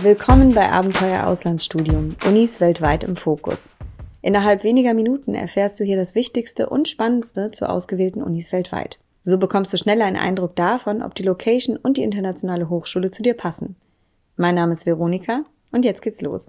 Willkommen bei Abenteuer Auslandsstudium, Unis weltweit im Fokus. Innerhalb weniger Minuten erfährst du hier das Wichtigste und Spannendste zu ausgewählten Unis weltweit. So bekommst du schneller einen Eindruck davon, ob die Location und die internationale Hochschule zu dir passen. Mein Name ist Veronika und jetzt geht's los.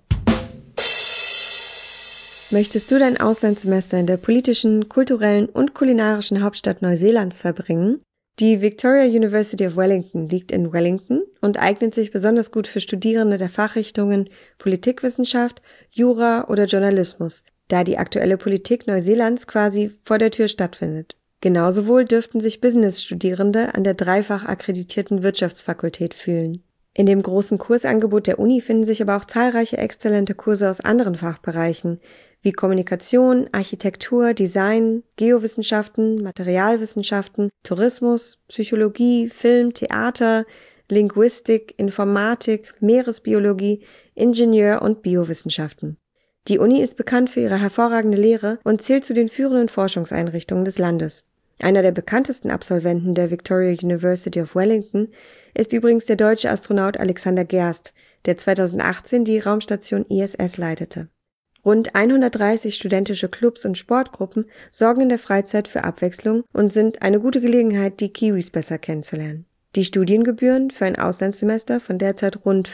Möchtest du dein Auslandssemester in der politischen, kulturellen und kulinarischen Hauptstadt Neuseelands verbringen? Die Victoria University of Wellington liegt in Wellington und eignet sich besonders gut für Studierende der Fachrichtungen Politikwissenschaft, Jura oder Journalismus, da die aktuelle Politik Neuseelands quasi vor der Tür stattfindet. Genauso wohl dürften sich Business-Studierende an der dreifach akkreditierten Wirtschaftsfakultät fühlen. In dem großen Kursangebot der Uni finden sich aber auch zahlreiche exzellente Kurse aus anderen Fachbereichen, wie Kommunikation, Architektur, Design, Geowissenschaften, Materialwissenschaften, Tourismus, Psychologie, Film, Theater, Linguistik, Informatik, Meeresbiologie, Ingenieur- und Biowissenschaften. Die Uni ist bekannt für ihre hervorragende Lehre und zählt zu den führenden Forschungseinrichtungen des Landes. Einer der bekanntesten Absolventen der Victoria University of Wellington ist übrigens der deutsche Astronaut Alexander Gerst, der 2018 die Raumstation ISS leitete. Rund 130 studentische Clubs und Sportgruppen sorgen in der Freizeit für Abwechslung und sind eine gute Gelegenheit, die Kiwis besser kennenzulernen. Die Studiengebühren für ein Auslandssemester von derzeit rund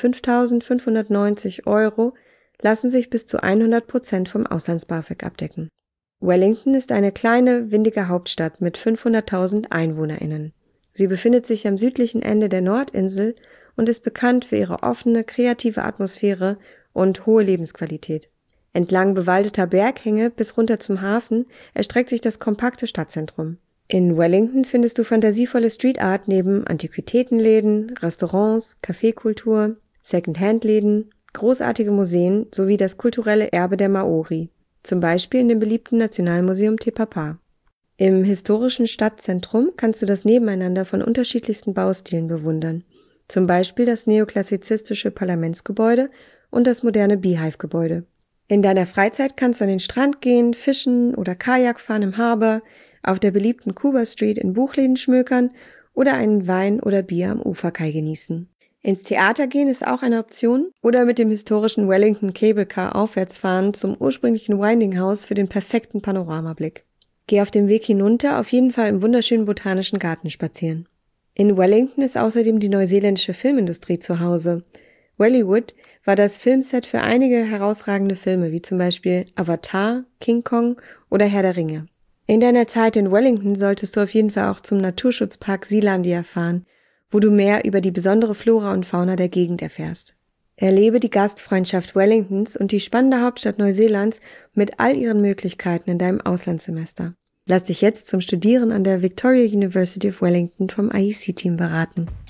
5.590 € lassen sich bis zu 100% vom Auslands-BAföG abdecken. Wellington ist eine kleine, windige Hauptstadt mit 500.000 EinwohnerInnen. Sie befindet sich am südlichen Ende der Nordinsel und ist bekannt für ihre offene, kreative Atmosphäre und hohe Lebensqualität. Entlang bewaldeter Berghänge bis runter zum Hafen erstreckt sich das kompakte Stadtzentrum. In Wellington findest du fantasievolle Street Art neben Antiquitätenläden, Restaurants, Kaffeekultur, Second-Hand-Läden, großartige Museen sowie das kulturelle Erbe der Maori, zum Beispiel in dem beliebten Nationalmuseum Te Papa. Im historischen Stadtzentrum kannst du das Nebeneinander von unterschiedlichsten Baustilen bewundern, zum Beispiel das neoklassizistische Parlamentsgebäude und das moderne Beehive-Gebäude. In deiner Freizeit kannst du an den Strand gehen, fischen oder Kajak fahren im Harbour, auf der beliebten Cuba Street in Buchläden schmökern oder einen Wein oder Bier am Uferkai genießen. Ins Theater gehen ist auch eine Option oder mit dem historischen Wellington Cable Car aufwärts fahren zum ursprünglichen Winding House für den perfekten Panoramablick. Geh auf dem Weg hinunter auf jeden Fall im wunderschönen Botanischen Garten spazieren. In Wellington ist außerdem die neuseeländische Filmindustrie zu Hause. Wellywood war das Filmset für einige herausragende Filme, wie zum Beispiel Avatar, King Kong oder Herr der Ringe. In deiner Zeit in Wellington solltest du auf jeden Fall auch zum Naturschutzpark Sealandia fahren, wo du mehr über die besondere Flora und Fauna der Gegend erfährst. Erlebe die Gastfreundschaft Wellingtons und die spannende Hauptstadt Neuseelands mit all ihren Möglichkeiten in deinem Auslandssemester. Lass dich jetzt zum Studieren an der Victoria University of Wellington vom IEC-Team beraten.